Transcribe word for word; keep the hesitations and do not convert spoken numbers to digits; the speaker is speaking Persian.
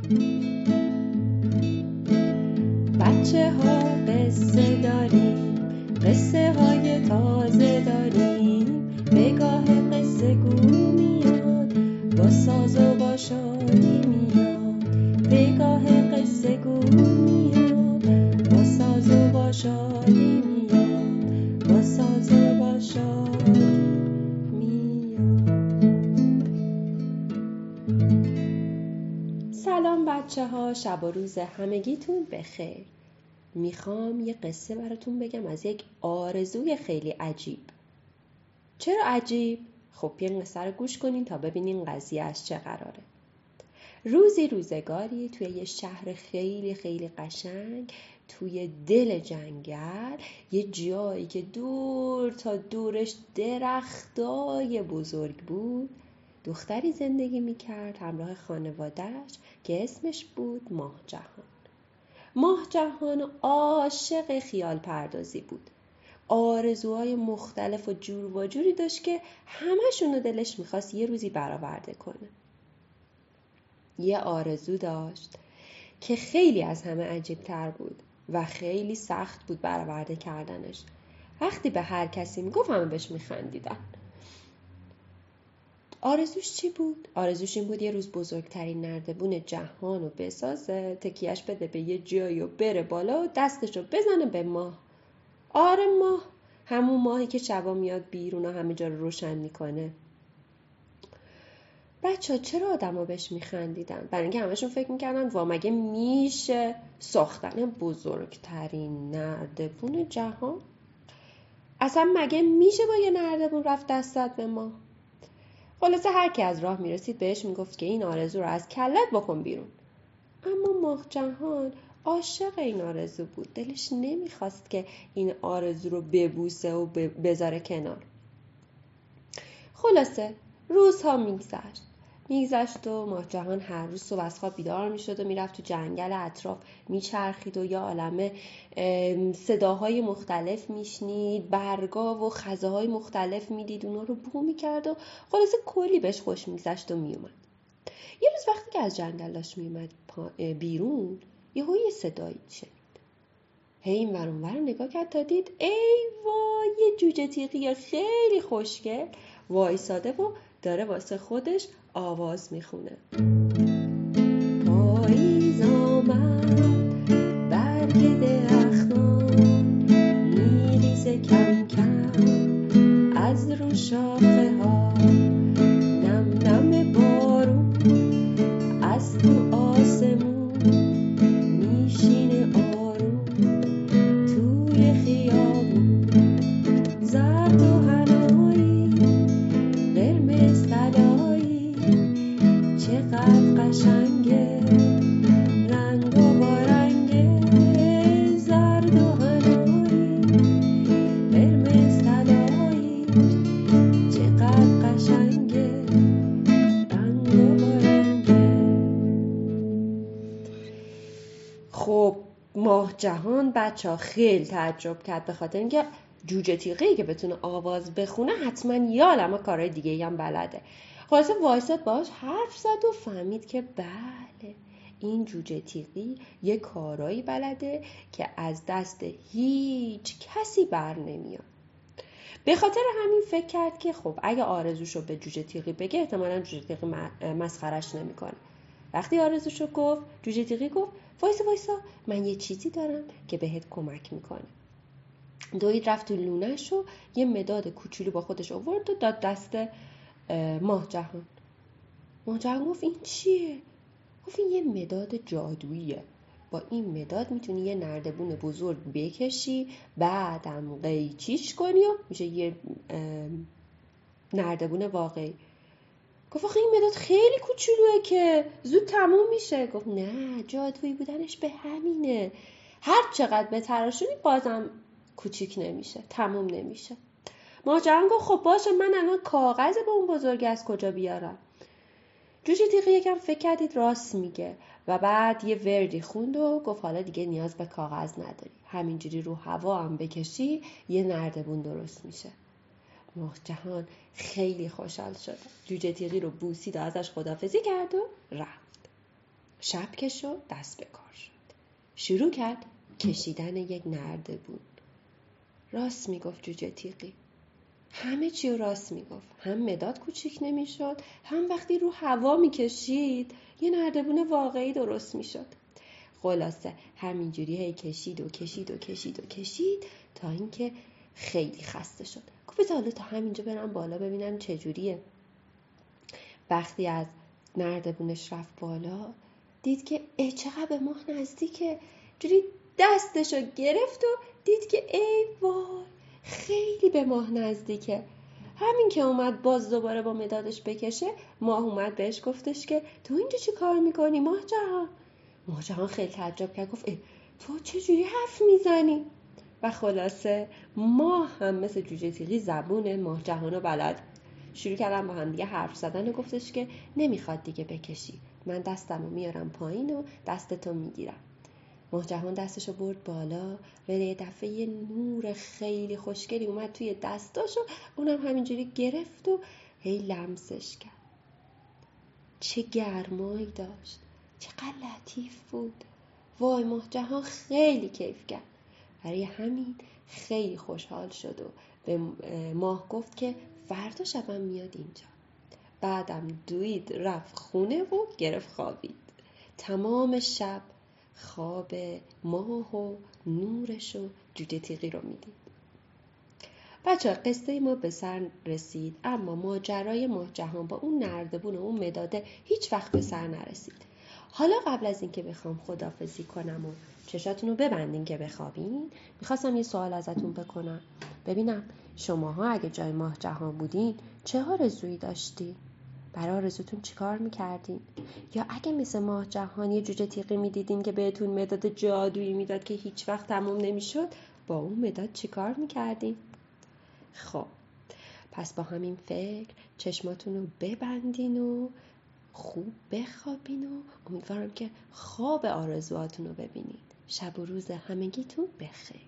بچه ها قصه داریم، قصه های تازه داریم، بگاه قصه گو میاد، با ساز و با شادی میاد. بگاه قصه گو میاد، با ساز و با شادی میاد، با ساز و با شادی میاد. سلام بچه ها، شب و روز همگیتون بخیر. میخوام یه قصه براتون بگم از یک آرزوی خیلی عجیب. چرا عجیب؟ خب این قصه رو گوش کنین تا ببینین قضیه از چه قراره. روزی روزگاری توی یه شهر خیلی خیلی قشنگ، توی دل جنگل، یه جایی که دور تا دورش درختای بزرگ بود، دختری زندگی میکرد همراه خانواده‌اش که اسمش بود ماه جهان. ماه جهان عاشق خیال پردازی بود. آرزوهای مختلف و جور و جوری داشت که همه‌شونو دلش میخواست یه روزی برآورده کنه. یه آرزو داشت که خیلی از همه عجیب تر بود و خیلی سخت بود برآورده کردنش. وقتی به هر کسی میگفت همه بهش میخندیدن. آرزوش چی بود؟ آرزوش این بود یه روز بزرگترین نردبون جهان رو بسازه، تکیهش بده به یه جایی و بره بالا و دستش رو بزنه به ماه. آره ماه، همون ماهی که شبا میاد بیرون و همه جا رو روشن میکنه. بچه ها چرا آدم ها بهش میخندیدن؟ برای اینکه همشون فکر میکردن وا مگه میشه ساختن بزرگترین نردبون جهان؟ اصلا مگه میشه با یه نردبون رفت دستت به ماه؟ خلاصه هر کی از راه میرسید بهش میگفت که این آرزو رو از کلت بکن بیرون. اما ماه جهان عاشق این آرزو بود. دلش نمیخواست که این آرزو رو ببوسه و بذاره کنار. خلاصه روزها میگذشت میگذشت و ماه جهان هر روز صبح از خواب بیدار میشد و میرفت تو جنگل اطراف میچرخید و یا عالمه صداهای مختلف میشنید، برگا و خزه‌های مختلف میدید، اونا رو بو میکرد و خلاصه کلی بهش خوش میگذشت و میومد. یه روز وقتی که از جنگل داشت میومد بیرون، یهو یه صدایی شنید. هی این ور اون ور نگاه کرد تا دید ای وای، یه جوجه تیغی خیلی خوشگل وایساده و داره واسه خودش آواز میخونه. پاییز آمد، برگ درختان میریزه کم کم از رو شاخه ها، نم نم بارون از تو آسمون میشینه آروم توی خیابون، زرد و حنایی قرمز طلایی چقدر قشنگه، رنگ و بارنگه، زرد و حنایی قرمز طلایی چقدر قشنگه، رنگ و بارنگه. خب ماه جهان بچه ها خیلی تعجب کرد، به خاطر اینکه جوجه تیغه‌ای که بتونه آواز بخونه حتما یه عالمه کارهای دیگه هم بلده. خلاصه وایساد باش حرف زد و فهمید که بله، این جوجه تیغی یه کارایی بلده که از دست هیچ کسی بر نمیاد. به خاطر همین فکر کرد که خب اگه آرزوشو به جوجه تیغی بگه احتمالاً جوجه تیغی مسخرش نمیکنه. وقتی آرزوشو گفت، جوجه تیغی گفت وایسا وایسا، من یه چیزی دارم که بهت کمک میکنه. دوید رفت تو لونه‌ش و یه مداد کوچولو با خودش آورد و داد دست ماه جهان. ماه جهان گفت این چیه؟ گفت این یه مداد جادوییه. با این مداد میتونی یه نردبون بزرگ بکشی، بعدم قیچیش کنی و میشه یه نردبون واقعی. گفت آخه این مداد خیلی کوچولوئه که زود تموم میشه. گفت نه، جادویی بودنش به همینه، هر چقدر بتراشونی بازم کوچیک نمیشه، تموم نمیشه. ماه جهان گفت خب باشه، من الان کاغذ به اون بزرگی از کجا بیارم؟ جوجه تیغی یکم فکر کردید راست میگه و بعد یه وردی خوند و گفت حالا دیگه نیاز به کاغذ نداری، همینجوری رو هوا هم بکشی یه نردبون درست میشه. ماه جهان خیلی خوشحال شد، جوجه تیغی رو بوسید و ازش خداحافظی کرد و رفت. شب که شد دست به کار شد. شروع کرد کشیدن یک نردبون. راست میگفت جوجه تیغی. همه چی رو راست میگفت. هم مداد کوچیک نمیشد، هم وقتی رو هوا میکشید یه نردبون واقعی درست میشد. خلاصه همینجوری هی کشید و کشید و کشید و کشید تا اینکه خیلی خسته شد. گفت حالا تا همینجا برم بالا ببینم چجوریه. وقتی از نردبونش رفت بالا دید که ای چقدر به ماه نزدیکه. جوری دستشو گرفت و دید که ای وای خیلی به ماه نزدیکه. همین که اومد باز دوباره با مدادش بکشه، ماه اومد بهش گفتش که تو اینجا چی کار میکنی ماه جهان؟ ماه جهان خیلی تعجب کرد، گفت ای تو چجوری حرف میزنی؟ و خلاصه ماه هم مثل جوجه تیغی زبون ماه جهان رو بلد. شروع کردن با هم دیگه حرف زدن و گفتش که نمیخواد دیگه بکشی، من دستمو میارم پایین و دستتو میگیرم. ماه جهان دستشو برد بالا و یه دفعه یه نور خیلی خوشگلی اومد توی دستاشو، اونم همینجوری گرفت و هی لمسش کرد. چه گرمایی داشت، چقدر لطیف بود. وای ماه جهان خیلی کیف کرد. برای همین خیلی خوشحال شد و به ماه گفت که فردا شبم میاد اینجا. بعدم دوید رفت خونه و گرفت خوابید. تمام شب خواب ماه و نورش و جوجه تیغی رو میدید. بچه ها قصه ما به سر رسید، اما ماجرای ماه جهان با اون نردبون و اون مداده هیچ وقت به سر نرسید. حالا قبل از اینکه بخوام خداحافظی کنم و چشاتون رو ببندین که بخوابین، میخواستم یه سوال ازتون بکنم. ببینم شماها اگه جای ماه جهان بودین چه آرزویی داشتین؟ برای آرزوتون چی کار میکردین؟ یا اگه مثل ماه جهان یه جوجه تیغی میدیدین که بهتون مداد جادویی میداد که هیچ وقت تموم نمیشد، با اون مداد چی کار میکردین؟ خب پس با همین فکر چشماتون رو ببندین و خوب بخوابین و امیدوارم که خواب آرزوهاتون رو ببینید. شب و روز همگیتون بخیر.